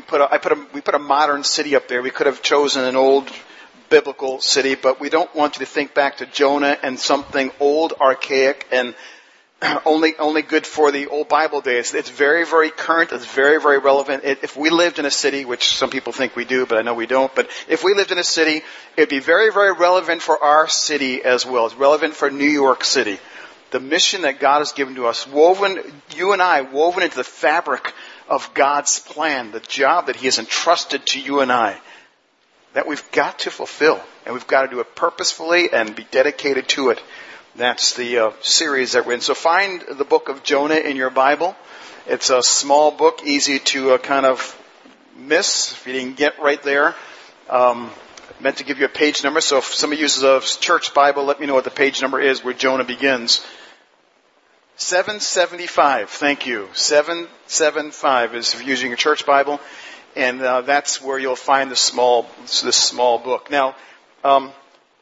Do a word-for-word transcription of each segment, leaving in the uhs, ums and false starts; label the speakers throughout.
Speaker 1: we put a, I put a, we put a modern city up there. We could have chosen an old biblical city, but we don't want you to think back to Jonah and something old, archaic, and only only good for the old Bible days. It's very, very current. It's very, very relevant. It, if we lived in a city, which some people think we do, but I know we don't, but if we lived in a city, it'd be very, very relevant for our city as well. It's relevant for New York City. The mission that God has given to us, woven, you and I, woven into the fabric of God's plan, the job that He has entrusted to you and I, that we've got to fulfill. And we've got to do it purposefully and be dedicated to it. That's the uh, series that we're in. So find the book of Jonah in your Bible. It's a small book, easy to uh, kind of miss if you didn't get right there. Um, meant to give you a page number, so if somebody uses a church Bible, let me know what the page number is where Jonah begins. seven seventy-five, thank you. seven seventy-five is if you're using a church Bible, and uh, that's where you'll find the small, this small book. Now, um,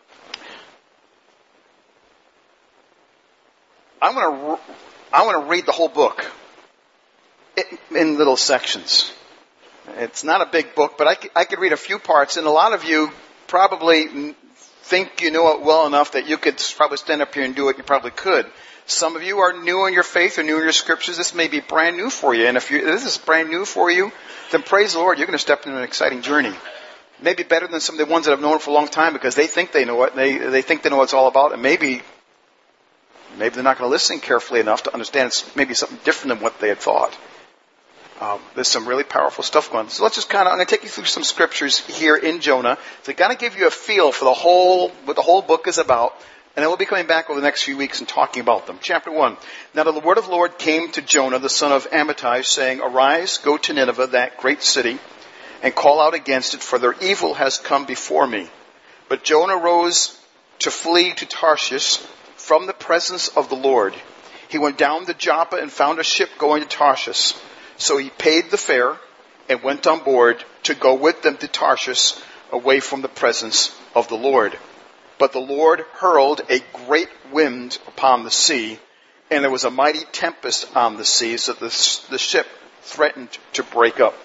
Speaker 1: I'm going to I want to read the whole book in little sections. It's not a big book, but I could, I could read a few parts, and a lot of you probably think you know it well enough that you could probably stand up here and do it. You probably could. Some of you are new in your faith or new in your scriptures. This may be brand new for you, and if you, this is brand new for you, then praise the Lord, you're going to step into an exciting journey. Maybe better than some of the ones that have known it for a long time because they think they know it, and they, they think they know what it's all about, and maybe Maybe they're not going to listen carefully enough to understand it's maybe something different than what they had thought. Um, there's some really powerful stuff going on. So let's just kind of, I'm going to take you through some scriptures here in Jonah to kind of give you a feel for the whole, what the whole book is about. And then we'll be coming back over the next few weeks and talking about them. Chapter one. Now the word of the Lord came to Jonah, the son of Amittai, saying, Arise, go to Nineveh, that great city, and call out against it, for their evil has come before me. But Jonah rose to flee to Tarshish from the presence of the Lord. He went down to Joppa and found a ship going to Tarshish. So he paid the fare and went on board to go with them to Tarshish, away from the presence of the Lord. But the Lord hurled a great wind upon the sea, and there was a mighty tempest on the sea, so the, the ship threatened to break up.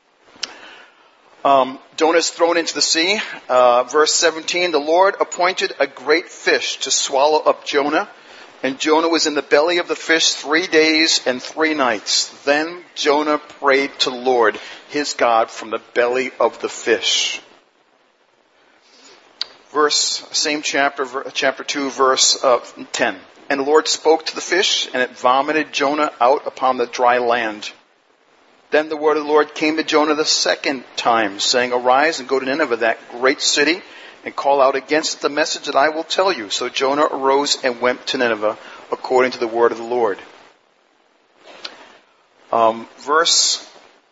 Speaker 1: Um, Jonah is thrown into the sea. Uh, verse seventeen, the Lord appointed a great fish to swallow up Jonah, and Jonah was in the belly of the fish three days and three nights. Then Jonah prayed to the Lord, his God, from the belly of the fish. Verse, same chapter, chapter two, verse uh, ten. And the Lord spoke to the fish, and it vomited Jonah out upon the dry land. Then the word of the Lord came to Jonah the second time, saying, Arise and go to Nineveh, that great city, and call out against it the message that I will tell you. So Jonah arose and went to Nineveh, according to the word of the Lord. Um, verse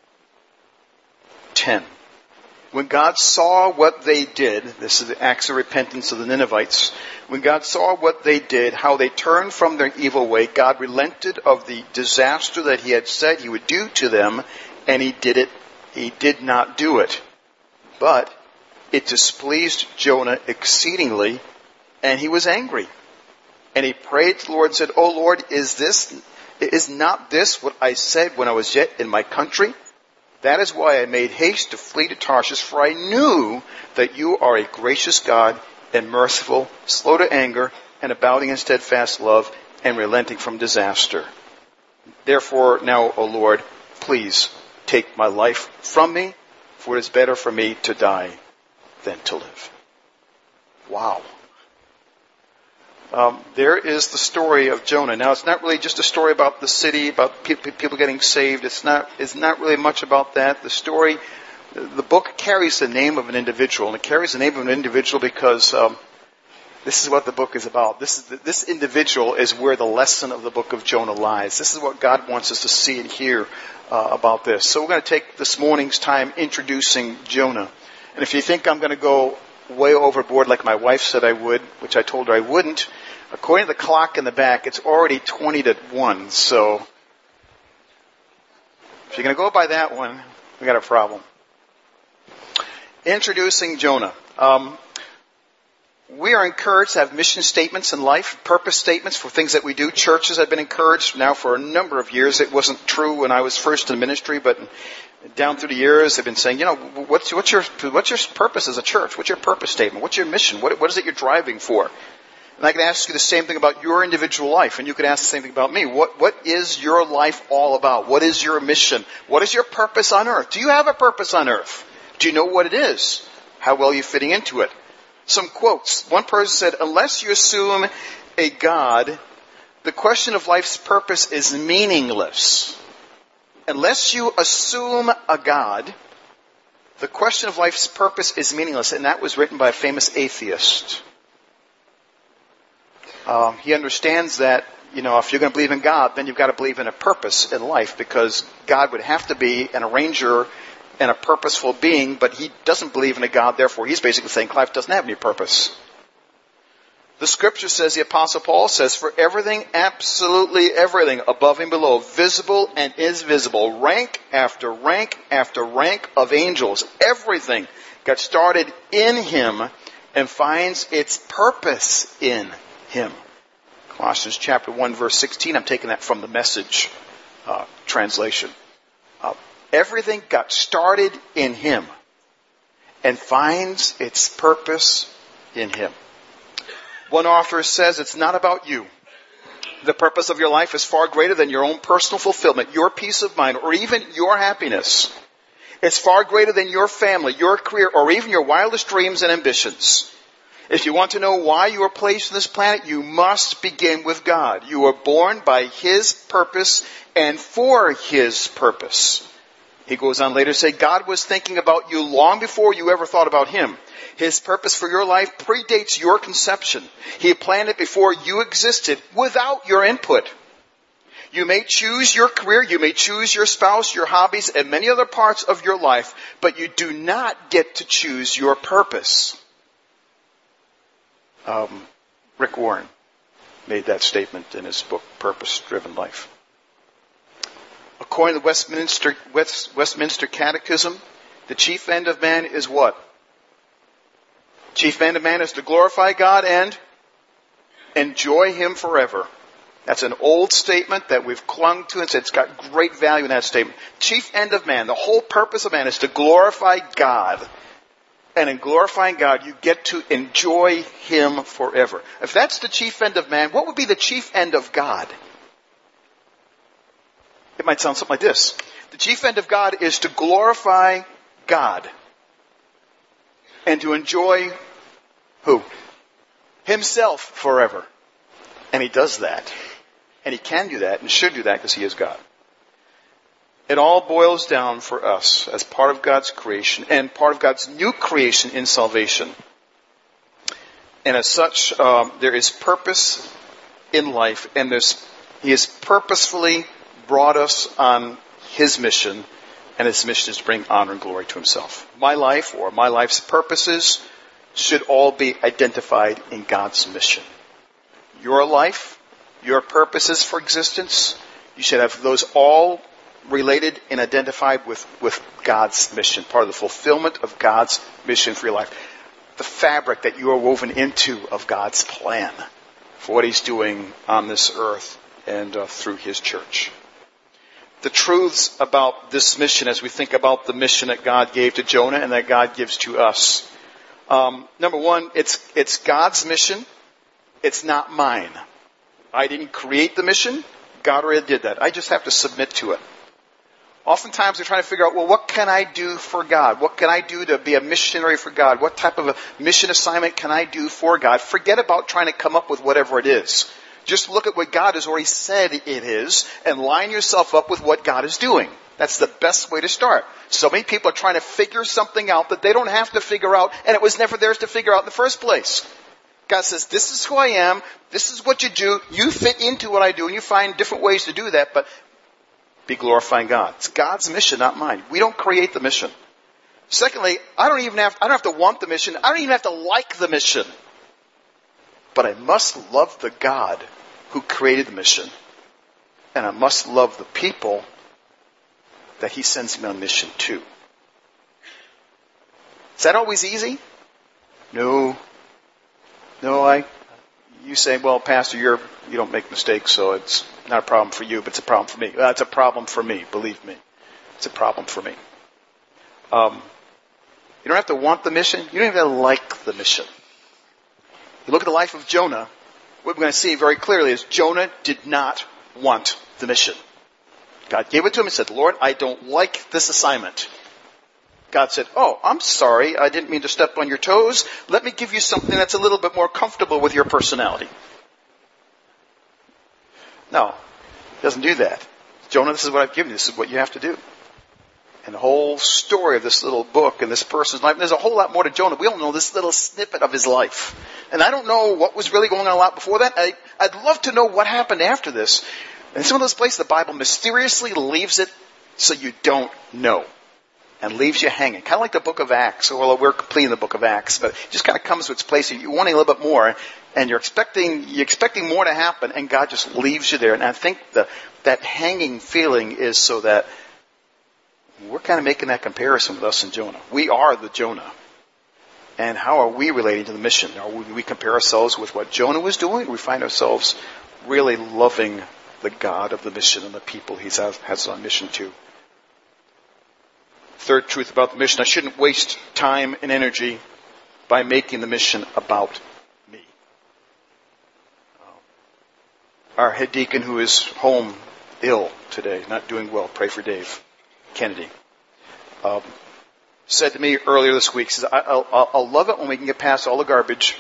Speaker 1: ten. When God saw what they did, this is the acts of repentance of the Ninevites. When God saw what they did, how they turned from their evil way, God relented of the disaster that He had said He would do to them, and He did it. He did not do it. But it displeased Jonah exceedingly, and he was angry. And he prayed to the Lord and said, O Lord, is this, is not this what I said when I was yet in my country? That is why I made haste to flee to Tarshish, for I knew that you are a gracious God and merciful, slow to anger, and abounding in steadfast love, and relenting from disaster. Therefore, now, O Lord, please take my life from me, for it is better for me to die than to live. Wow. Um, there is the story of Jonah. Now, it's not really just a story about the city, about pe- people getting saved. It's not, it's not really much about that. The story, the book carries the name of an individual, and it carries the name of an individual because um, this is what the book is about. This is the, this individual is where the lesson of the book of Jonah lies. This is what God wants us to see and hear uh, about this. So we're going to take this morning's time introducing Jonah. And if you think I'm going to go way overboard like my wife said I would, which I told her I wouldn't, according to the clock in the back, it's already twenty to one. So if you're going to go by that one, we got a problem. Introducing Jonah. Um, we are encouraged to have mission statements in life, purpose statements for things that we do. Churches have been encouraged now for a number of years. It wasn't true when I was first in ministry, but Down through the years, they've been saying, you know, what's, what's your what's your purpose as a church? What's your purpose statement? What's your mission? What, what is it you're driving for? And I can ask you the same thing about your individual life, and you could ask the same thing about me. What what is your life all about? What is your mission? What is your purpose on earth? Do you have a purpose on earth? Do you know what it is? How well are you fitting into it? Some quotes. One person said, unless you assume a God, the question of life's purpose is meaningless. Unless you assume a God, the question of life's purpose is meaningless. And that was written by a famous atheist. Um, he understands that, you know, if you're going to believe in God, then you've got to believe in a purpose in life, because God would have to be an arranger and a purposeful being, but he doesn't believe in a God, therefore he's basically saying life doesn't have any purpose. The scripture says, the Apostle Paul says, for everything, absolutely everything, above and below, visible and invisible, rank after rank after rank of angels, everything got started in him and finds its purpose in him. Colossians chapter one, verse sixteen, I'm taking that from the Message uh, translation. Uh, everything got started in him and finds its purpose in him. One author says it's not about you. The purpose of your life is far greater than your own personal fulfillment, your peace of mind, or even your happiness. It's far greater than your family, your career, or even your wildest dreams and ambitions. If you want to know why you are placed on this planet, you must begin with God. You were born by his purpose and for his purpose. He goes on later to say, God was thinking about you long before you ever thought about him. His purpose for your life predates your conception. He planned it before you existed without your input. You may choose your career, you may choose your spouse, your hobbies, and many other parts of your life, but you do not get to choose your purpose. Um, Rick Warren made that statement in his book, Purpose Driven Life. According to the Westminster, West, Westminster Catechism, the chief end of man is what? Chief end of man is to glorify God and enjoy him forever. That's an old statement that we've clung to, and said it's got great value in that statement. Chief end of man, the whole purpose of man is to glorify God. And in glorifying God, you get to enjoy him forever. If that's the chief end of man, what would be the chief end of God? It might sound something like this. The chief end of God is to glorify God. And to enjoy who? Himself forever. And he does that. And he can do that and should do that because he is God. It all boils down for us as part of God's creation and part of God's new creation in salvation. And as such, um, there is purpose in life, and there's, he has purposefully brought us on his mission, and his mission is to bring honor and glory to himself. My life, or my life's purposes, should all be identified in God's mission. Your life, your purposes for existence, you should have those all related and identified with, with God's mission, part of the fulfillment of God's mission for your life. The fabric that you are woven into of God's plan for what he's doing on this earth and uh, through his church. The truths about this mission as we think about the mission that God gave to Jonah and that God gives to us. Um, number one, it's, it's God's mission. It's not mine. I didn't create the mission. God already did that. I just have to submit to it. Oftentimes we're trying to figure out, well, what can I do for God? What can I do to be a missionary for God? What type of a mission assignment can I do for God? Forget about trying to come up with whatever it is. Just look at what God has already said it is and line yourself up with what God is doing. That's the best way to start. So many people are trying to figure something out that they don't have to figure out, and it was never theirs to figure out in the first place. God says, this is who I am, this is what you do, you fit into what I do, and you find different ways to do that, but be glorifying God. It's God's mission, not mine. We don't create the mission. Secondly, I don't even have, I don't have to want the mission. I don't even have to like the mission. But I must love the God who created the mission. And I must love the people that he sends me on mission to. Is that always easy? No. No, I, you say, well, Pastor, you're, you don't make mistakes, so it's not a problem for you, but it's a problem for me. Well, it's a problem for me, believe me. It's a problem for me. Um, you don't have to want the mission. You don't even have to like the mission. You look at the life of Jonah, what we're going to see very clearly is Jonah did not want the mission. God gave it to him and said, Lord, I don't like this assignment. God said, oh, I'm sorry. I didn't mean to step on your toes. Let me give you something that's a little bit more comfortable with your personality. No, he doesn't do that. Jonah, this is what I've given you. This is what you have to do. And the whole story of this little book and this person's life, there's a whole lot more to Jonah. We don't know this little snippet of his life. And I don't know what was really going on a lot before that. I, I'd love to know what happened after this. And some of those places, the Bible mysteriously leaves it so you don't know. And leaves you hanging. Kind of like the book of Acts. Well, we're completing the book of Acts, but it just kind of comes to its place. You're wanting a little bit more, and you're expecting you're expecting more to happen, and God just leaves you there. And I think the, that hanging feeling is so that we're kind of making that comparison with us and Jonah. We are the Jonah. And how are we relating to the mission? Are we, we compare ourselves with what Jonah was doing? Or we find ourselves really loving the God of the mission and the people he has, has on mission to. Third truth about the mission, I shouldn't waste time and energy by making the mission about me. Our head deacon, who is home ill today, not doing well, pray for Dave Kennedy, um, said to me earlier this week, says, I, I'll, I'll love it when we can get past all the garbage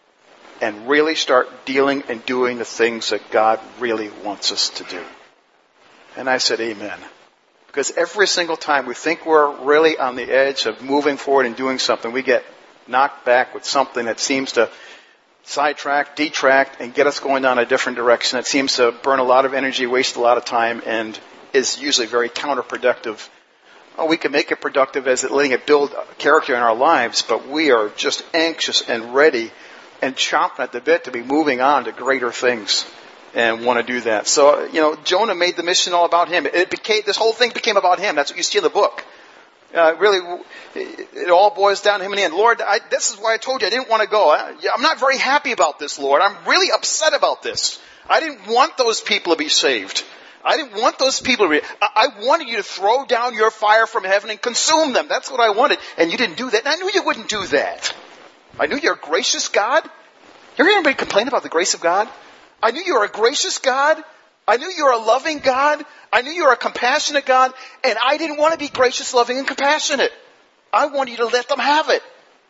Speaker 1: and really start dealing and doing the things that God really wants us to do. And I said, amen. Because every single time we think we're really on the edge of moving forward and doing something, we get knocked back with something that seems to sidetrack, detract, and get us going down a different direction. It seems to burn a lot of energy, waste a lot of time, and is usually very counterproductive. Oh, we can make it productive as it letting it build character in our lives, but we are just anxious and ready and chomping at the bit to be moving on to greater things. And want to do that. So, you know, Jonah made the mission all about him. It became, this whole thing became about him. That's what you see in the book. Uh, really, it, it all boils down to him in the end. Lord, I, this is why I told you I didn't want to go. I, I'm not very happy about this, Lord. I'm really upset about this. I didn't want those people to be saved. I didn't want those people to be, I, I wanted you to throw down your fire from heaven and consume them. That's what I wanted. And you didn't do that. And I knew you wouldn't do that. I knew you're a gracious God. You ever hear anybody complain about the grace of God? I knew you were a gracious God. I knew you were a loving God. I knew you were a compassionate God. And I didn't want to be gracious, loving, and compassionate. I wanted you to let them have it.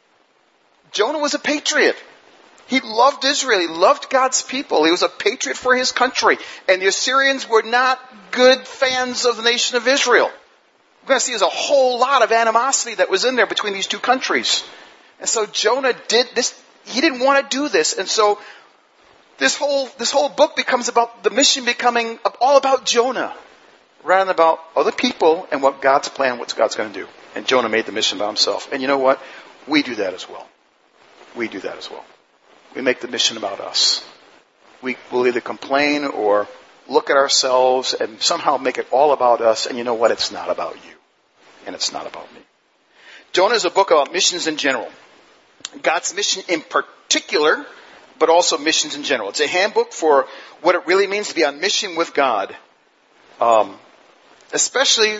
Speaker 1: Jonah was a patriot. He loved Israel. He loved God's people. He was a patriot for his country. And the Assyrians were not good fans of the nation of Israel. We're going to see there's a whole lot of animosity that was in there between these two countries. And so Jonah did this. He didn't want to do this. And so This whole, this whole book becomes about the mission becoming all about Jonah rather than about other people and what God's plan, what God's going to do. And Jonah made the mission by himself. And you know what? We do that as well. We do that as well. We make the mission about us. We will either complain or look at ourselves and somehow make it all about us. And you know what? It's not about you. And it's not about me. Jonah is a book about missions in general. God's mission in particular, but also missions in general. It's a handbook for what it really means to be on mission with God. Um, especially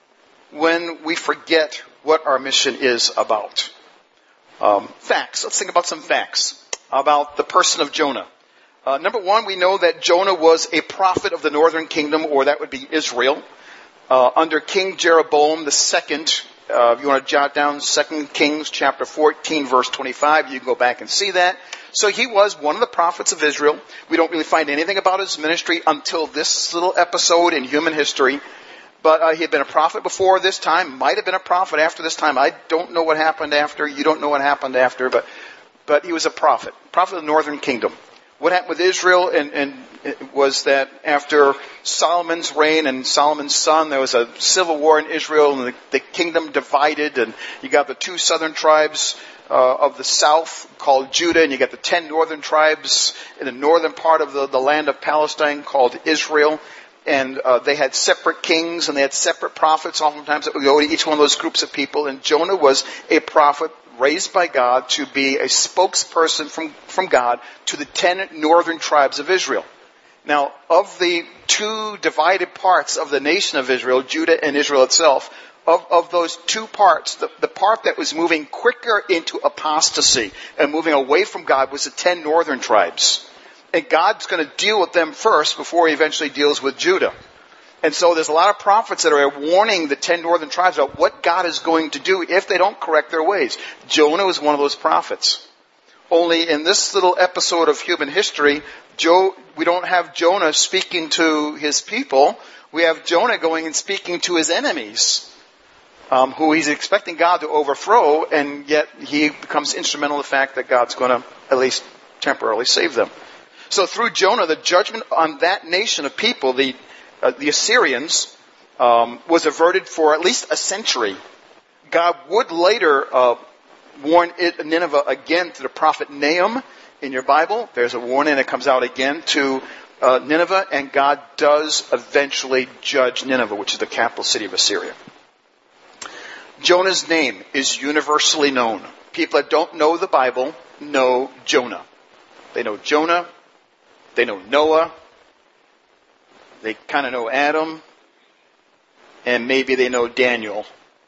Speaker 1: when we forget what our mission is about. Um, facts. Let's think about some facts about the person of Jonah. Uh, number one, we know that Jonah was a prophet of the northern kingdom, or that would be Israel, uh, under King Jeroboam the second. Uh, if you want to jot down Second Kings chapter fourteen, verse twenty-five, you can go back and see that. So he was one of the prophets of Israel. We don't really find anything about his ministry until this little episode in human history. But uh, he had been a prophet before this time, might have been a prophet after this time. I don't know what happened after. You don't know what happened after, but but he was a prophet, prophet of the northern kingdom. What happened with Israel and, and it was that after Solomon's reign and Solomon's son, there was a civil war in Israel, and the, the kingdom divided, and you got the two southern tribes uh, of the south called Judah, and you got the ten northern tribes in the northern part of the, the land of Palestine called Israel. And uh, they had separate kings, and they had separate prophets oftentimes that would go to each one of those groups of people. And Jonah was a prophet raised by God to be a spokesperson from, from God to the ten northern tribes of Israel. Now, of the two divided parts of the nation of Israel, Judah and Israel itself, of, of those two parts, the, the part that was moving quicker into apostasy and moving away from God was the ten northern tribes. And God's going to deal with them first before he eventually deals with Judah. And so there's a lot of prophets that are warning the ten northern tribes about what God is going to do if they don't correct their ways. Jonah was one of those prophets. Only in this little episode of human history, Joe, we don't have Jonah speaking to his people. We have Jonah going and speaking to his enemies, um, who he's expecting God to overthrow, and yet he becomes instrumental in the fact that God's going to at least temporarily save them. So through Jonah, the judgment on that nation of people, the uh, the Assyrians, um, was averted for at least a century. God would later uh, warn it, Nineveh again through the prophet Nahum in your Bible. There's a warning that comes out again to uh, Nineveh, and God does eventually judge Nineveh, which is the capital city of Assyria. Jonah's name is universally known. People that don't know the Bible know Jonah. They know Jonah. They know Noah. They kind of know Adam. And maybe they know Daniel.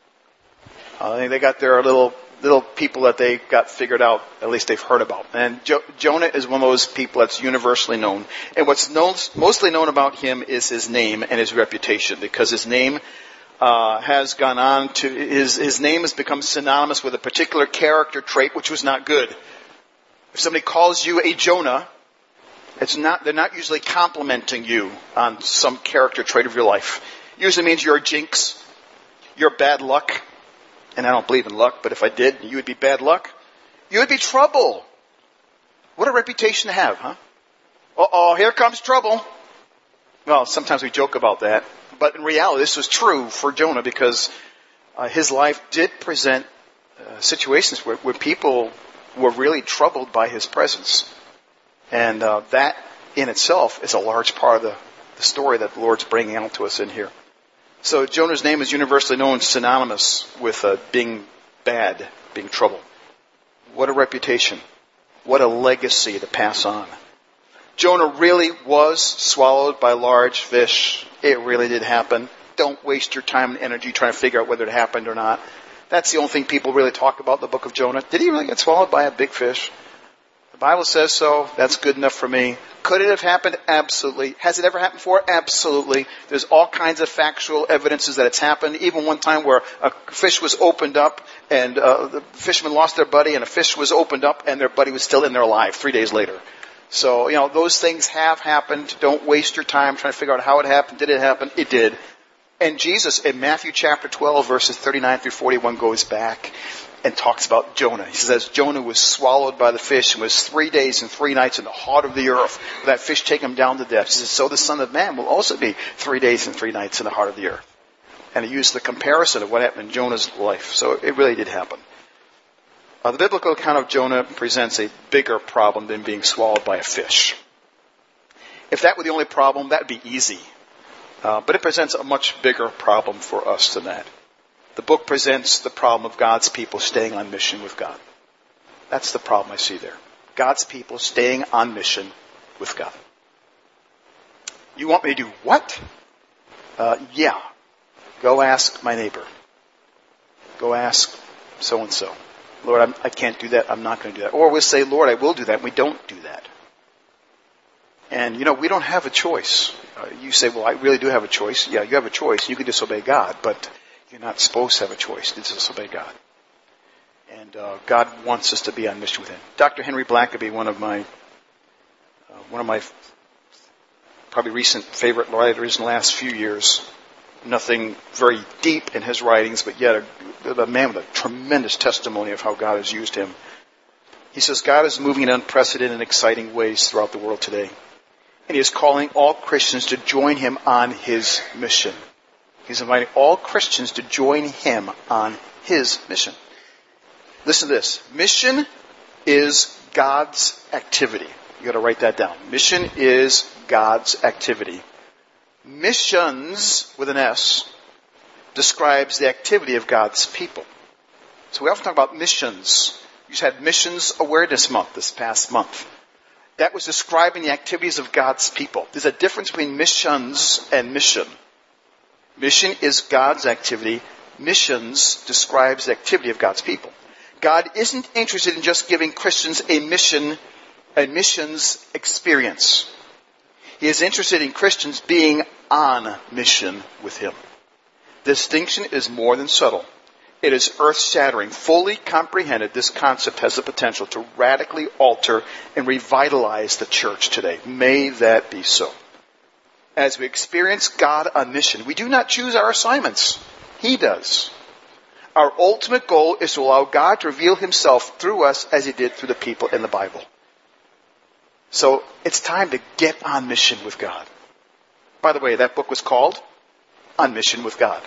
Speaker 1: Uh, I think they got their little little people that they got figured out, at least they've heard about. And jo- Jonah is one of those people that's universally known. And what's known, mostly known about him is his name and his reputation, because his name uh, has gone on to, his, his name has become synonymous with a particular character trait, which was not good. If somebody calls you a Jonah, it's not, they're not usually complimenting you on some character trait of your life. It usually means you're a jinx, you're bad luck. And I don't believe in luck, but if I did, you would be bad luck. You would be trouble. What a reputation to have, huh? Uh-oh, here comes trouble. Well, sometimes we joke about that. But in reality, this was true for Jonah, because uh, his life did present uh, situations where, where people were really troubled by his presence. And uh, that in itself is a large part of the, the story that the Lord's bringing out to us in here. So Jonah's name is universally known, synonymous with uh, being bad, being trouble. What a reputation. What a legacy to pass on. Jonah really was swallowed by large fish. It really did happen. Don't waste your time and energy trying to figure out whether it happened or not. That's the only thing people really talk about in the book of Jonah. Did he really get swallowed by a big fish? The Bible says so. That's good enough for me. Could it have happened? Absolutely. Has it ever happened before? Absolutely. There's all kinds of factual evidences that it's happened. Even one time where a fish was opened up and uh, the fishermen lost their buddy, and a fish was opened up and their buddy was still in there alive three days later. So, you know, those things have happened. Don't waste your time trying to figure out how it happened. Did it happen? It did. And Jesus in Matthew chapter twelve, verses thirty-nine through forty-one, goes back and talks about Jonah. He says Jonah was swallowed by the fish and was three days and three nights in the heart of the earth. That fish take him down to death. He says, so the Son of Man will also be three days and three nights in the heart of the earth. And he used the comparison of what happened in Jonah's life. So it really did happen. Uh, the biblical account of Jonah presents a bigger problem than being swallowed by a fish. If that were the only problem, that would be easy. Uh, but it presents a much bigger problem for us than that. The book presents the problem of God's people staying on mission with God. That's the problem I see there. God's people staying on mission with God. You want me to do what? Uh, yeah. Go ask my neighbor. Go ask so-and-so. Lord, I'm, I can't do that. I'm not going to do that. Or we'll say, Lord, I will do that. And we don't do that. And, you know, we don't have a choice. Uh, you say, well, I really do have a choice. Yeah, you have a choice. You can disobey God, but you're not supposed to have a choice to disobey God. And uh, God wants us to be on mission with Him. Doctor Henry Blackaby, one of my, uh, one of my probably recent favorite writers in the last few years. Nothing very deep in his writings, but yet a, a man with a tremendous testimony of how God has used him. He says, God is moving in unprecedented and exciting ways throughout the world today. And He is calling all Christians to join Him on His mission. He's inviting all Christians to join Him on His mission. Listen to this. Mission is God's activity. You got to write that down. Mission is God's activity. Missions, with an S, describes the activity of God's people. So we often talk about missions. You just had Missions Awareness Month this past month. That was describing the activities of God's people. There's a difference between missions and mission. Mission is God's activity. Missions describes the activity of God's people. God isn't interested in just giving Christians a mission, a missions experience. He is interested in Christians being on mission with Him. The distinction is more than subtle. It is earth-shattering. Fully comprehended, this concept has the potential to radically alter and revitalize the church today. May that be so. As we experience God on mission, we do not choose our assignments. He does. Our ultimate goal is to allow God to reveal Himself through us as He did through the people in the Bible. So it's time to get on mission with God. By the way, that book was called On Mission with God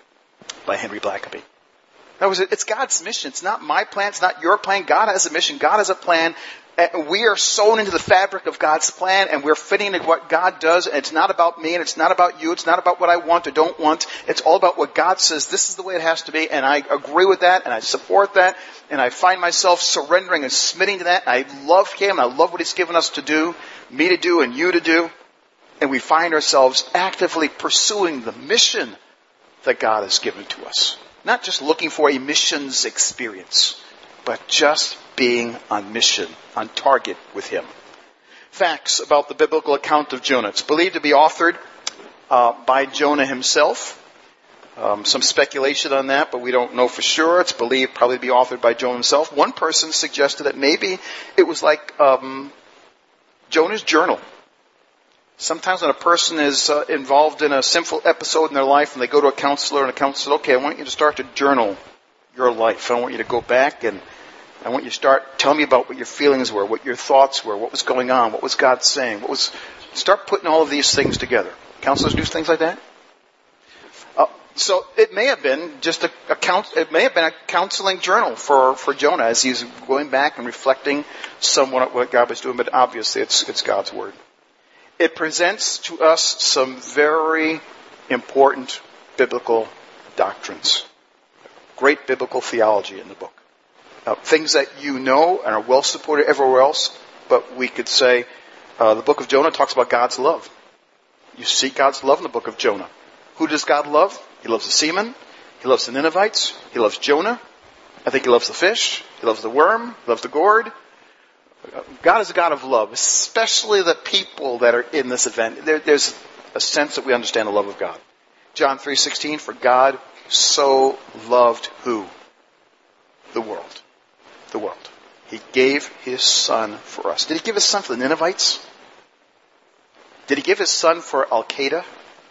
Speaker 1: by Henry Blackaby. That was it. It's God's mission. It's not my plan. It's not your plan. God has a mission. God has a plan. We are sewn into the fabric of God's plan, and we're fitting into what God does. And it's not about me, and it's not about you. It's not about what I want or don't want. It's all about what God says. This is the way it has to be, and I agree with that, and I support that, and I find myself surrendering and submitting to that. I love Him. I love what He's given us to do, me to do, and you to do. And we find ourselves actively pursuing the mission that God has given to us. Not just looking for a missions experience, but just being on mission, on target with Him. Facts about the biblical account of Jonah. It's believed to be authored uh, by Jonah himself. Um, some speculation on that, but we don't know for sure. It's believed probably to be authored by Jonah himself. One person suggested that maybe it was like um, Jonah's journal. Sometimes when a person is uh, involved in a sinful episode in their life and they go to a counselor and a counselor says, okay, I want you to start to journal your life. I want you to go back and I want you to start, tell me about what your feelings were, what your thoughts were, what was going on, what was God saying, what was, start putting all of these things together. Counselors do things like that? Uh, so it may have been just a, a counsel, it may have been a counseling journal for, for Jonah as he's going back and reflecting somewhat what God was doing, but obviously it's, it's God's Word. It presents to us some very important biblical doctrines. Great biblical theology in the book. Uh, things that you know and are well supported everywhere else, but we could say uh, the book of Jonah talks about God's love. You see God's love in the book of Jonah. Who does God love? He loves the seamen. He loves the Ninevites. He loves Jonah. I think He loves the fish. He loves the worm. He loves the gourd. God is a God of love, especially the people that are in this event. There, there's a sense that we understand the love of God. John three sixteen, for God so loved who? The world. The world. He gave His Son for us. Did He give His Son for the Ninevites? Did He give His Son for Al-Qaeda?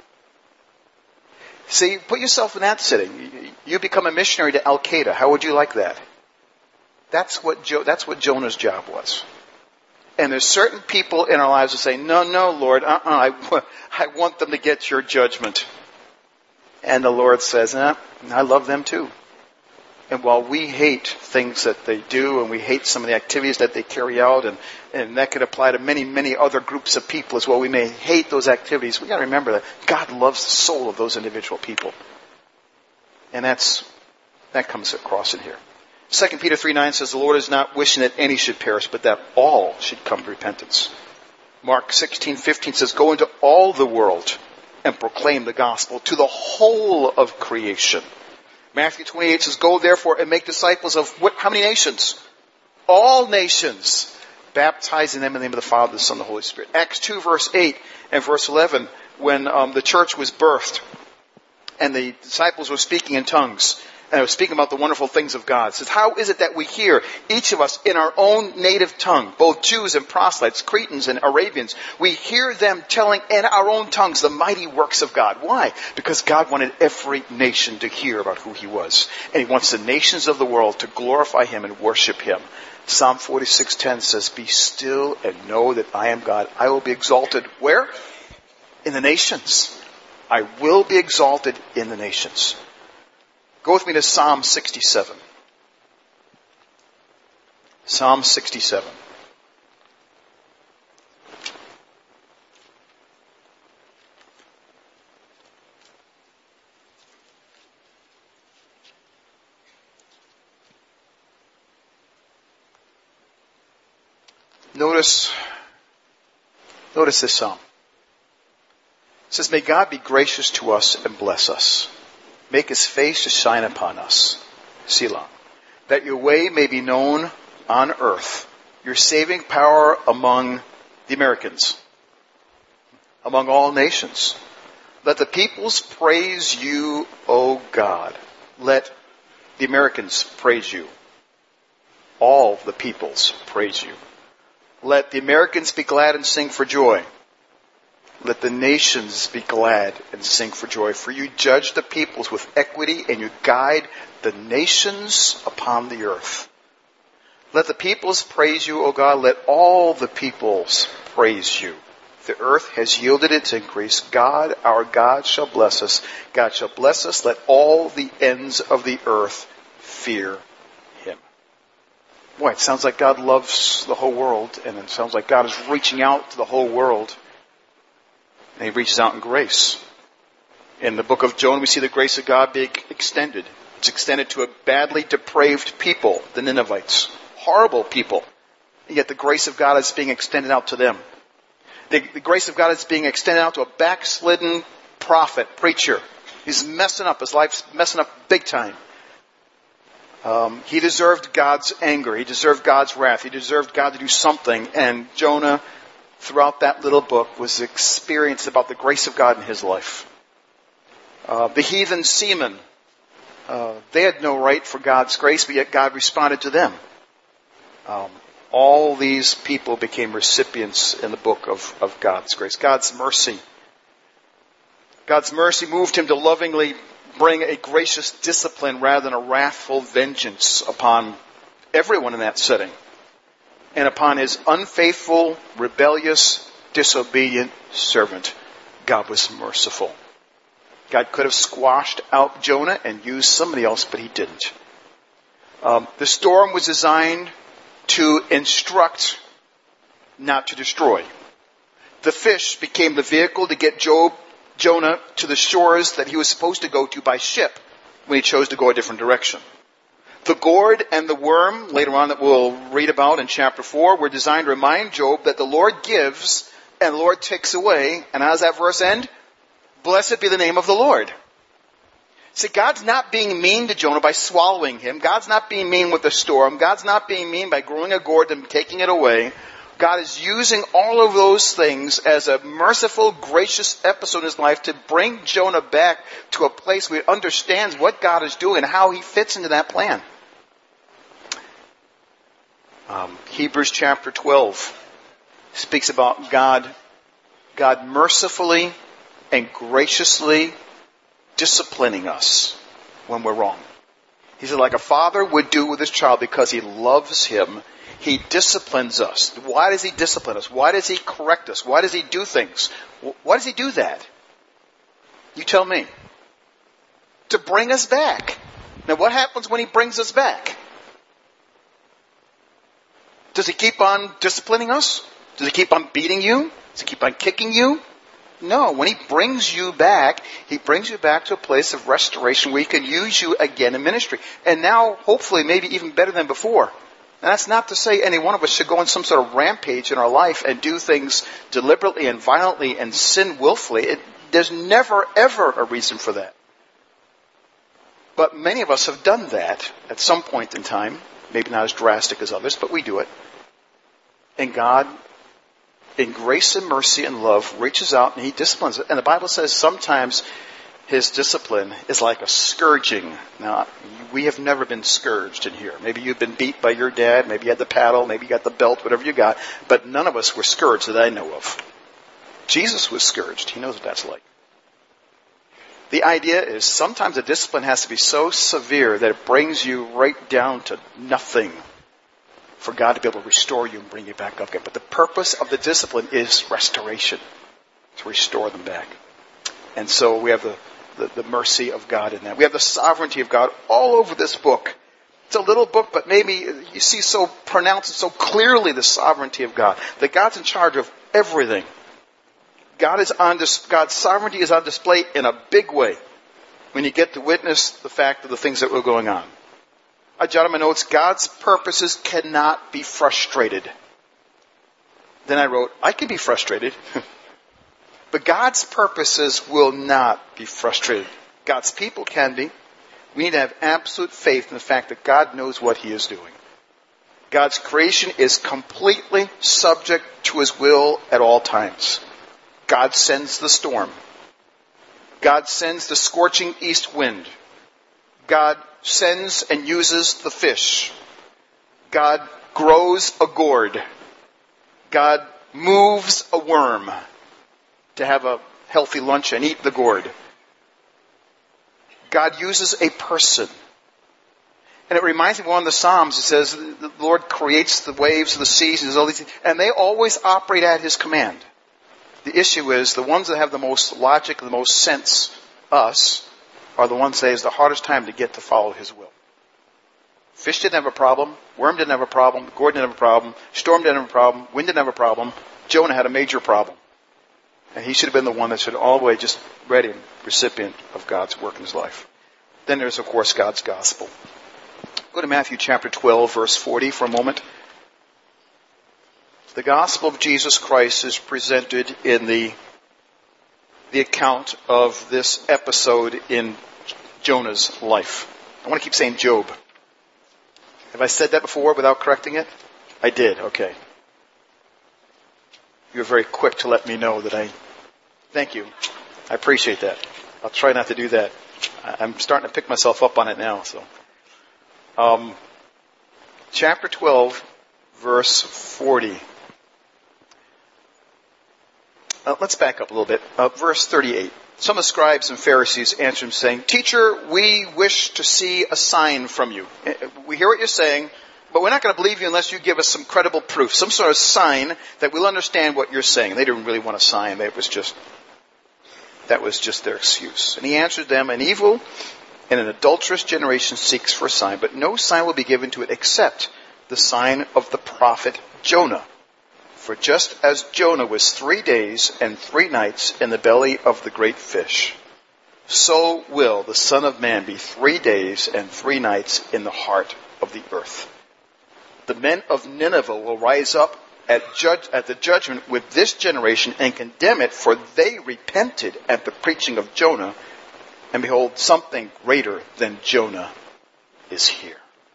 Speaker 1: See, put yourself in that setting. You become a missionary to Al-Qaeda. How would you like that? That's what jo- that's what Jonah's job was. And there's certain people in our lives who say, no, no, Lord, uh-uh, I, I want them to get your judgment. And the Lord says, eh, I love them too. And while we hate things that they do, and we hate some of the activities that they carry out, and, and that could apply to many, many other groups of people as well, we may hate those activities. We've got to remember that God loves the soul of those individual people. And that's that comes across in here. Second Peter three nine says, the Lord is not wishing that any should perish, but that all should come to repentance. Mark sixteen fifteen says, go into all the world and proclaim the gospel to the whole of creation. Matthew twenty-eight says, go therefore and make disciples of what, how many nations? All nations, baptizing them in the name of the Father, the Son, and the Holy Spirit. Acts two verse eight and verse eleven, when um, the church was birthed and the disciples were speaking in tongues, and I was speaking about the wonderful things of God. It says, how is it that we hear, each of us, in our own native tongue, both Jews and proselytes, Cretans and Arabians, we hear them telling in our own tongues the mighty works of God. Why? Because God wanted every nation to hear about who He was. And He wants the nations of the world to glorify Him and worship Him. Psalm forty-six ten says, be still and know that I am God. I will be exalted. Where? In the nations. I will be exalted in the nations. Go with me to Psalm sixty-seven. Psalm sixty-seven. Notice, notice this psalm. It says, may God be gracious to us and bless us. make his face to shine upon us. Selah. That your way may be known on earth, your saving power among the Americans, among all nations. Let the peoples praise you, O God. Let the Americans praise you. All the peoples praise you. Let the Americans be glad and sing for joy. Let the nations be glad and sing for joy. For you judge the peoples with equity, and you guide the nations upon the earth. Let the peoples praise you, O God. Let all the peoples praise you. The earth has yielded its increase. God, our God, shall bless us. God shall bless us. Let all the ends of the earth fear him. Boy, it sounds like God loves the whole world, and it sounds like God is reaching out to the whole world. And he reaches out in grace. In the book of Jonah, we see the grace of God being extended. It's extended to a badly depraved people, the Ninevites. Horrible people. And yet the grace of God is being extended out to them. The, the grace of God is being extended out to a backslidden prophet, preacher. He's messing up. His life's messing up big time. Um, he deserved God's anger. He deserved God's wrath. He deserved God to do something. And Jonah, throughout that little book, was experienced about the grace of God in his life. Uh, the heathen seamen, uh, they had no right for God's grace, but yet God responded to them. Um, all these people became recipients in the book of, of God's grace. God's mercy. God's mercy moved him to lovingly bring a gracious discipline rather than a wrathful vengeance upon everyone in that setting. And upon his unfaithful, rebellious, disobedient servant, God was merciful. God could have squashed out Jonah and used somebody else, but he didn't. Um, the storm was designed to instruct, not to destroy. The fish became the vehicle to get Job, Jonah to the shores that he was supposed to go to by ship when he chose to go a different direction. The gourd and the worm, later on that we'll read about in chapter four, were designed to remind Job that the Lord gives and the Lord takes away. And how does that verse end? Blessed be the name of the Lord. See, God's not being mean to Jonah by swallowing him. God's not being mean with the storm. God's not being mean by growing a gourd and taking it away. God is using all of those things as a merciful, gracious episode in his life to bring Jonah back to a place where he understands what God is doing and how he fits into that plan. Um, Hebrews chapter twelve speaks about God, God mercifully and graciously disciplining us when we're wrong. He said, like a father would do with his child because he loves him, he disciplines us. Why does he discipline us? Why does he correct us? Why does he do things? Why does he do that? You tell me. To bring us back. Now what happens when he brings us back? Does he keep on disciplining us? Does he keep on beating you? Does he keep on kicking you? No, when he brings you back, he brings you back to a place of restoration where he can use you again in ministry. And now, hopefully, maybe even better than before. And that's not to say any one of us should go on some sort of rampage in our life and do things deliberately and violently and sin willfully. It, there's never, ever a reason for that. But many of us have done that at some point in time. Maybe not as drastic as others, but we do it. And God, in grace and mercy and love, reaches out and he disciplines it. And the Bible says sometimes his discipline is like a scourging. Now, we have never been scourged in here. Maybe you've been beat by your dad. Maybe you had the paddle. Maybe you got the belt, whatever you got. But none of us were scourged that I know of. Jesus was scourged. He knows what that's like. The idea is sometimes the discipline has to be so severe that it brings you right down to nothing for God to be able to restore you and bring you back up again. But the purpose of the discipline is restoration, to restore them back. And so we have the, the, the mercy of God in that. We have the sovereignty of God all over this book. It's a little book, but maybe you see so pronounced and so clearly the sovereignty of God, that God's in charge of everything. God is on dis- God's sovereignty is on display in a big way when you get to witness the fact of the things that were going on. I jotted my notes, God's purposes cannot be frustrated. Then I wrote, I can be frustrated. But God's purposes will not be frustrated. God's people can be. We need to have absolute faith in the fact that God knows what He is doing. God's creation is completely subject to His will at all times. God sends the storm. God sends the scorching east wind. God sends and uses the fish. God grows a gourd. God moves a worm to have a healthy lunch and eat the gourd. God uses a person. And it reminds me of one of the Psalms. It says, the Lord creates the waves of the seas and all these things, and they always operate at His command. The issue is the ones that have the most logic, the most sense, us, are the ones that is the hardest time to get to follow His will. Fish didn't have a problem. Worm didn't have a problem. Gourd didn't have a problem. Storm didn't have a problem. Wind didn't have a problem. Jonah had a major problem. And he should have been the one that should all the way just ready and recipient of God's work in his life. Then there's, of course, God's gospel. Go to Matthew chapter twelve, verse forty for a moment. The gospel of Jesus Christ is presented in the, the account of this episode in Jonah's life. I want to keep saying Job. Have I said that before without correcting it? I did, okay. You were very quick to let me know that I... Thank you. I appreciate that. I'll try not to do that. I'm starting to pick myself up on it now. So, um, chapter twelve, verse forty. Uh, let's back up a little bit. Uh, verse thirty-eight. Some of the scribes and Pharisees answered him, saying, "Teacher, we wish to see a sign from you. We hear what you're saying, but we're not going to believe you unless you give us some credible proof, some sort of sign that we'll understand what you're saying." They didn't really want a sign. It was just, that was just their excuse. And he answered them, "An evil and an adulterous generation seeks for a sign, but no sign will be given to it except the sign of the prophet Jonah. For just as Jonah was three days and three nights in the belly of the great fish, so will the Son of Man be three days and three nights in the heart of the earth. The men of Nineveh will rise up at, judge, at the judgment with this generation and condemn it, for they repented at the preaching of Jonah, and behold, something greater than Jonah is here."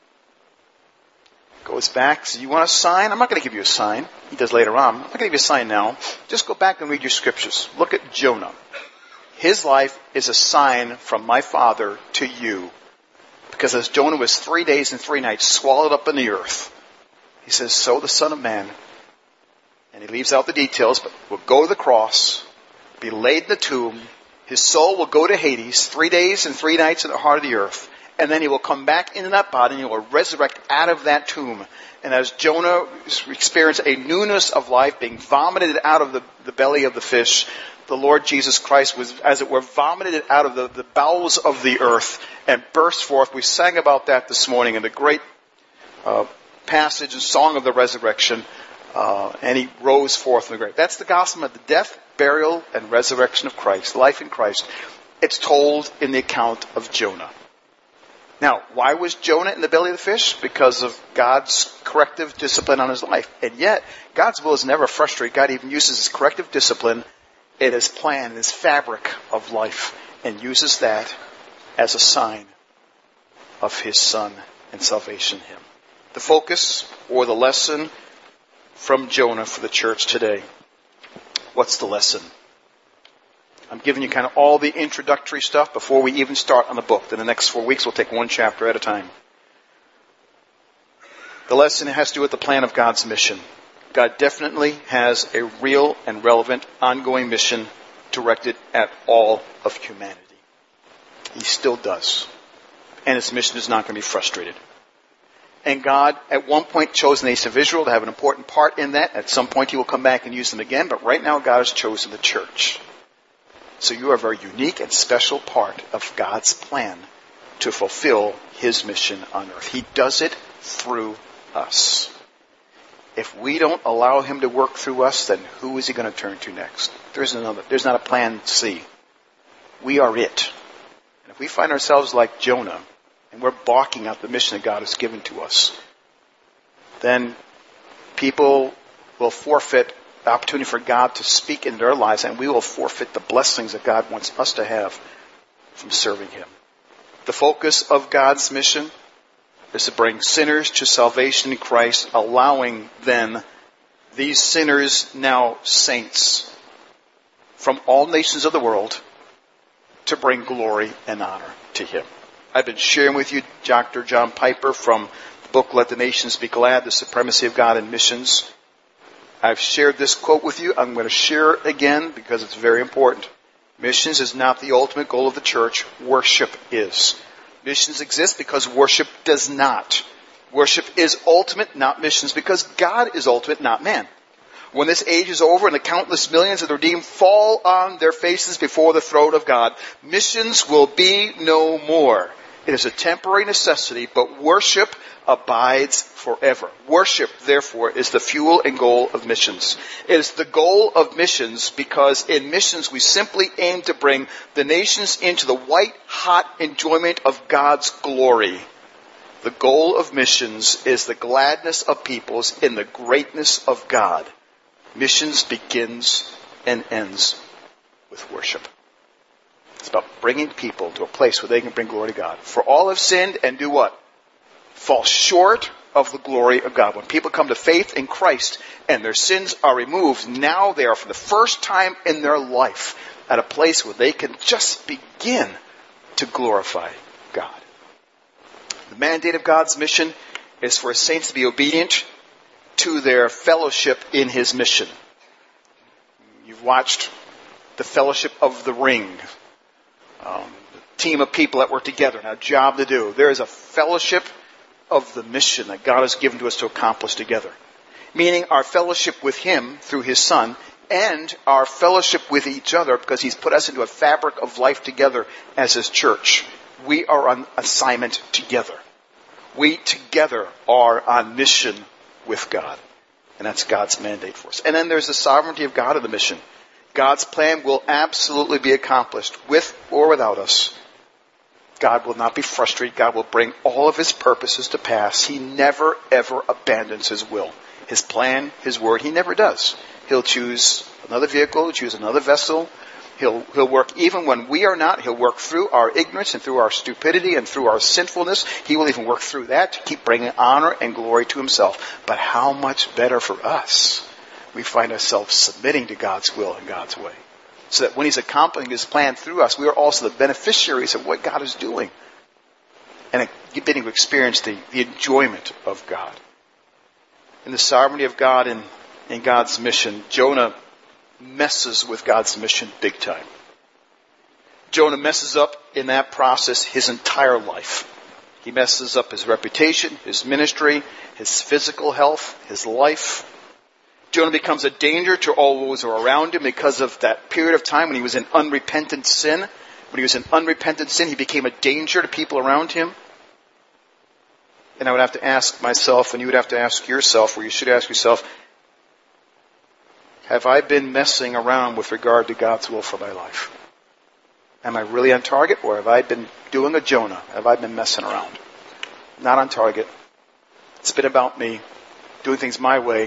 Speaker 1: Goes back, says, "You want a sign? I'm not going to give you a sign." He does later on. "I'm not going to give you a sign now. Just go back and read your scriptures. Look at Jonah. His life is a sign from my Father to you. Because as Jonah was three days and three nights swallowed up in the earth," he says, "so the Son of Man," and he leaves out the details, but will go to the cross, be laid in the tomb, his soul will go to Hades, three days and three nights in the heart of the earth, and then he will come back into that body and he will resurrect out of that tomb. And as Jonah experienced a newness of life being vomited out of the, the belly of the fish, the Lord Jesus Christ was, as it were, vomited out of the, the bowels of the earth and burst forth. We sang about that this morning in the great uh, passage and song of the resurrection. Uh, and he rose forth from the grave. That's the gospel of the death, burial, and resurrection of Christ, life in Christ. It's told in the account of Jonah. Now, why was Jonah in the belly of the fish? Because of God's corrective discipline on his life. And yet, God's will is never frustrated. God even uses his corrective discipline in his plan, in his fabric of life, and uses that as a sign of his Son and salvation in him. The focus or the lesson from Jonah for the church today. What's the lesson? I'm giving you kind of all the introductory stuff before we even start on the book. In the next four weeks, we'll take one chapter at a time. The lesson has to do with the plan of God's mission. God definitely has a real and relevant ongoing mission directed at all of humanity. He still does. And his mission is not going to be frustrated. And God, at one point, chose the nation of Israel to have an important part in that. At some point, he will come back and use them again. But right now, God has chosen the church. So you are a very unique and special part of God's plan to fulfill his mission on earth. He does it through us. If we don't allow him to work through us, then who is he going to turn to next? There's another. There's not a plan C. We are it. And if we find ourselves like Jonah, and we're balking at the mission that God has given to us, then people will forfeit the opportunity for God to speak in their lives, and we will forfeit the blessings that God wants us to have from serving him. The focus of God's mission is to bring sinners to salvation in Christ, allowing then these sinners, now saints, from all nations of the world, to bring glory and honor to him. I've been sharing with you Doctor John Piper from the book Let the Nations Be Glad, The Supremacy of God in Missions. I've shared this quote with you. I'm going to share it again because it's very important. Missions is not the ultimate goal of the church. Worship is. Missions exist because worship does not. Worship is ultimate, not missions, because God is ultimate, not man. When this age is over and the countless millions of the redeemed fall on their faces before the throne of God, missions will be no more. It is a temporary necessity, but worship abides forever. Worship, therefore, is the fuel and goal of missions. It is the goal of missions because in missions we simply aim to bring the nations into the white-hot enjoyment of God's glory. The goal of missions is the gladness of peoples in the greatness of God. Missions begins and ends with worship. It's about bringing people to a place where they can bring glory to God. For all have sinned and do what? Fall short of the glory of God. When people come to faith in Christ and their sins are removed, now they are for the first time in their life at a place where they can just begin to glorify God. The mandate of God's mission is for his saints to be obedient to their fellowship in his mission. You've watched the Fellowship of the Ring. Um, the team of people that work together and a job to do. There is a fellowship of the mission that God has given to us to accomplish together. Meaning our fellowship with him through his son and our fellowship with each other because he's put us into a fabric of life together as his church. We are on assignment together. We together are on mission with God. And that's God's mandate for us. And then there's the sovereignty of God in the mission. God's plan will absolutely be accomplished with or without us. God will not be frustrated. God will bring all of his purposes to pass. He never, ever abandons his will. His plan, his word, he never does. He'll choose another vehicle, choose another vessel. He'll, he'll work even when we are not. He'll work through our ignorance and through our stupidity and through our sinfulness. He will even work through that to keep bringing honor and glory to himself. But how much better for us? We find ourselves submitting to God's will and God's way. So that when he's accomplishing his plan through us, we are also the beneficiaries of what God is doing. And getting to experience the, the enjoyment of God. In the sovereignty of God and in God's mission, Jonah messes with God's mission big time. Jonah messes up in that process his entire life. He messes up his reputation, his ministry, his physical health, his life. Jonah becomes a danger to all those who are around him because of that period of time when he was in unrepentant sin. When he was in unrepentant sin, he became a danger to people around him. And I would have to ask myself, and you would have to ask yourself, or you should ask yourself, have I been messing around with regard to God's will for my life? Am I really on target, or have I been doing a Jonah? Have I been messing around? Not on target. It's been about me, doing things my way.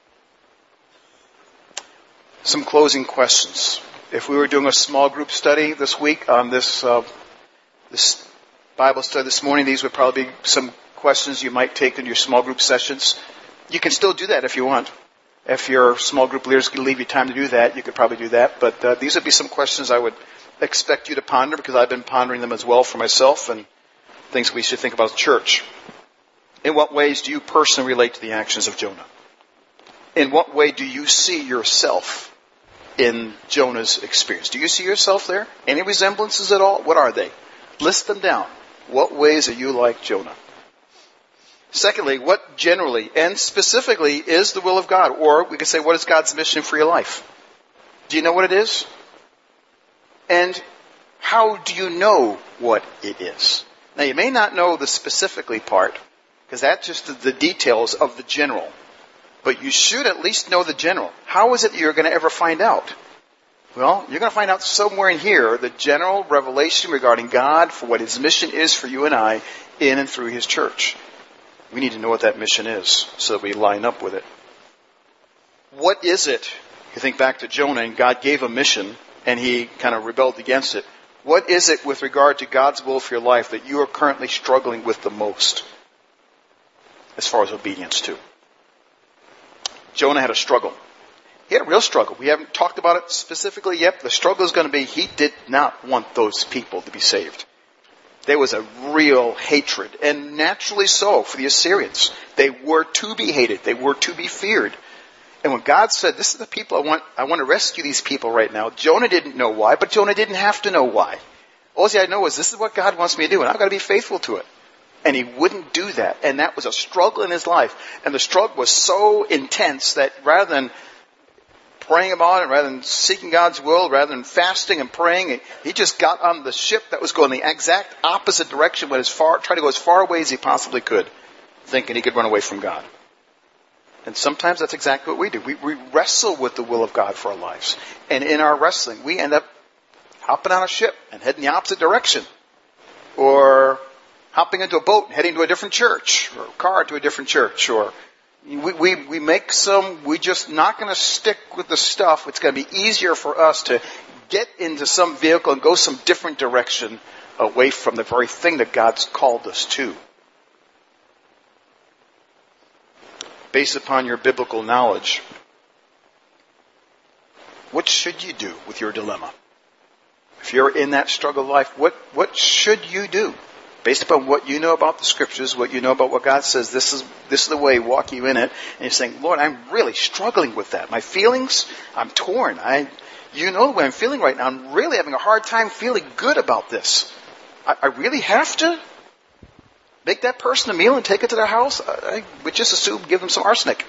Speaker 1: Some closing questions. If we were doing a small group study this week on this, uh, this Bible study this morning, these would probably be some questions you might take in your small group sessions. You can still do that if you want. If your small group leaders can leave you time to do that, you could probably do that. But uh, these would be some questions I would expect you to ponder because I've been pondering them as well for myself and things we should think about as church. In what ways do you personally relate to the actions of Jonah? In what way do you see yourself in Jonah's experience? Do you see yourself there? Any resemblances at all? What are they? List them down. What ways are you like Jonah? Secondly, what generally and specifically is the will of God? Or we could say, what is God's mission for your life? Do you know what it is? And how do you know what it is? Now, you may not know the specifically part, because that's just the, the details of the general. But you should at least know the general. How is it that you're going to ever find out? Well, you're going to find out somewhere in here the general revelation regarding God for what his mission is for you and I in and through his church. We need to know what that mission is so that we line up with it. What is it? You think back to Jonah and God gave a mission and he kind of rebelled against it. What is it with regard to God's will for your life that you are currently struggling with the most as far as obedience to? Jonah had a struggle. He had a real struggle. We haven't talked about it specifically yet. But the struggle is going to be he did not want those people to be saved. There was a real hatred, and naturally so for the Assyrians. They were to be hated. They were to be feared. And when God said, this is the people I want, I want to rescue these people right now, Jonah didn't know why, but Jonah didn't have to know why. All he had to know was, this is what God wants me to do, and I've got to be faithful to it. And he wouldn't do that. And that was a struggle in his life. And the struggle was so intense that rather than praying about it, rather than seeking God's will, rather than fasting and praying, he just got on the ship that was going the exact opposite direction, went as far, tried to go as far away as he possibly could, thinking he could run away from God. And sometimes that's exactly what we do. We, we wrestle with the will of God for our lives. And in our wrestling, we end up hopping on a ship and heading the opposite direction. Or hopping into a boat and heading to a different church. Or a car to a different church. Or we, we, we make some, we're just not going to stick with the stuff. It's going to be easier for us to get into some vehicle and go some different direction away from the very thing that God's called us to. Based upon your biblical knowledge, what should you do with your dilemma? If you're in that struggle of life, what, what should you do? Based upon what you know about the Scriptures, what you know about what God says, this is this is the way, walk you in it. And you're saying, Lord, I'm really struggling with that. My feelings, I'm torn. I, you know the way I'm feeling right now. I'm really having a hard time feeling good about this. I, I really have to make that person a meal and take it to their house? I would just assume give them some arsenic.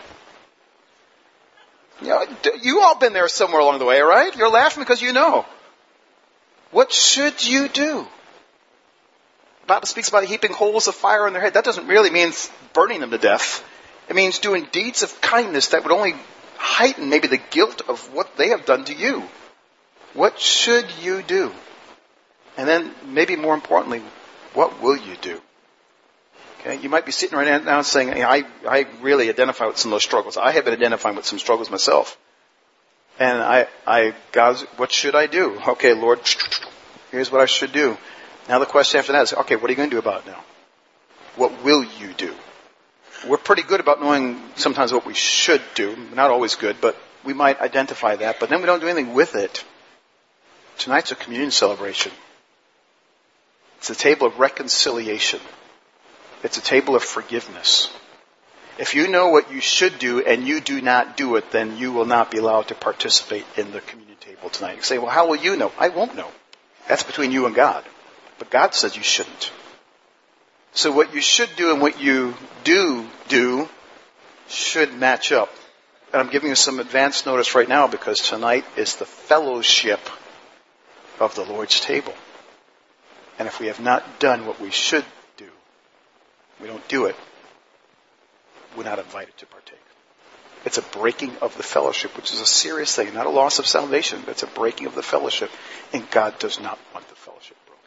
Speaker 1: You know, you all been there somewhere along the way, right? You're laughing because you know. What should you do? The Bible speaks about heaping coals of fire on their head. That doesn't really mean burning them to death. It means doing deeds of kindness that would only heighten maybe the guilt of what they have done to you. What should you do? And then, maybe more importantly, what will you do? Okay, you might be sitting right now saying, I, I really identify with some of those struggles. I have been identifying with some struggles myself. And I, I, God, what should I do? Okay, Lord, here's what I should do. Now the question after that is, okay, what are you going to do about it now? What will you do? We're pretty good about knowing sometimes what we should do. Not always good, but we might identify that. But then we don't do anything with it. Tonight's a communion celebration. It's a table of reconciliation. It's a table of forgiveness. If you know what you should do and you do not do it, then you will not be allowed to participate in the communion table tonight. You say, well, how will you know? I won't know. That's between you and God. But God says you shouldn't. So what you should do and what you do do should match up. And I'm giving you some advance notice right now because tonight is the fellowship of the Lord's table. And if we have not done what we should do, we don't do it, we're not invited to partake. It's a breaking of the fellowship, which is a serious thing, not a loss of salvation, but it's a breaking of the fellowship. And God does not want the fellowship broken.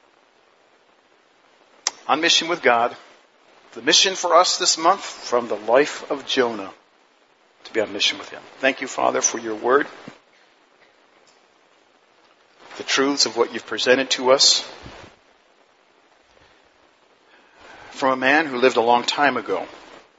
Speaker 1: On mission with God, the mission for us this month, from the life of Jonah, to be on mission with Him. Thank you, Father, for your word, the truths of what you've presented to us from a man who lived a long time ago.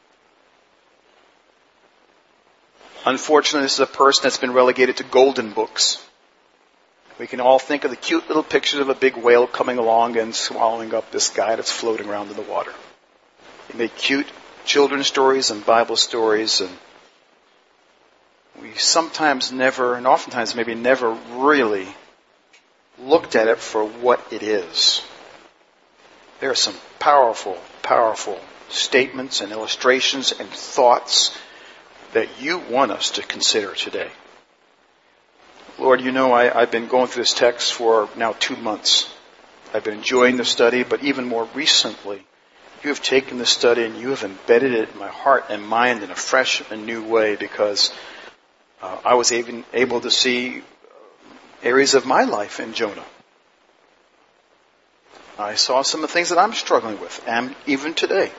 Speaker 1: Unfortunately, this is a person that's been relegated to golden books. We can all think of the cute little pictures of a big whale coming along and swallowing up this guy that's floating around in the water. He made cute children's stories and Bible stories, and we sometimes never, and oftentimes maybe never really looked at it for what it is. There are some powerful, powerful statements and illustrations and thoughts that you want us to consider today. Lord, you know I, I've been going through this text for now two months. I've been enjoying the study, but even more recently, you have taken the study and you have embedded it in my heart and mind in a fresh and new way, because uh, I was even able to see areas of my life in Jonah. I saw some of the things that I'm struggling with, and even today.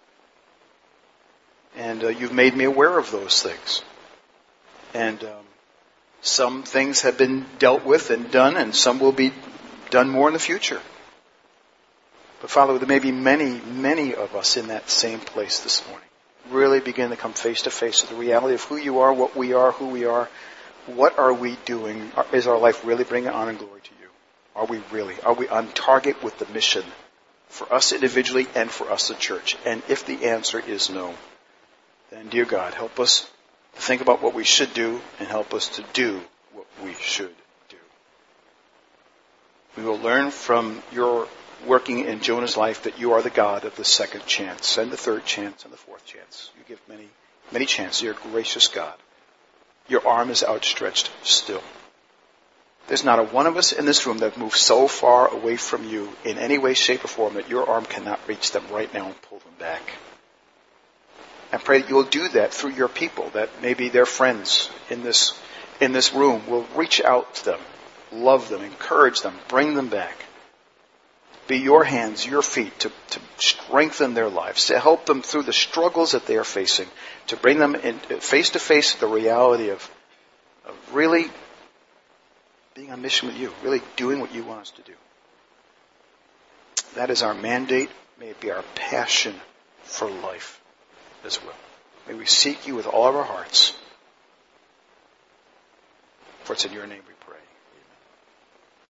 Speaker 1: And uh, you've made me aware of those things. And um, some things have been dealt with and done, and some will be done more in the future. But Father, there may be many, many of us in that same place this morning. Really begin to come face to face with the reality of who you are, what we are, who we are. What are we doing? Is our life really bringing honor and glory to you? Are we really? Are we on target with the mission for us individually and for us the church? And if the answer is no, then dear God, help us to think about what we should do and help us to do what we should do. We will learn from your working in Jonah's life that you are the God of the second chance and the third chance and the fourth chance. You give many, many chances. You're a gracious God. Your arm is outstretched still. There's not a one of us in this room that moves so far away from you in any way, shape, or form that your arm cannot reach them right now and pull them back. I pray that you will do that through your people, that maybe their friends in this, in this room will reach out to them, love them, encourage them, bring them back. Be your hands, your feet to, to strengthen their lives, to help them through the struggles that they are facing, to bring them in, face to face with the reality of, of really being on mission with you, really doing what you want us to do. That is our mandate. May it be our passion for life as well. May we seek you with all of our hearts. For it's in your name we pray.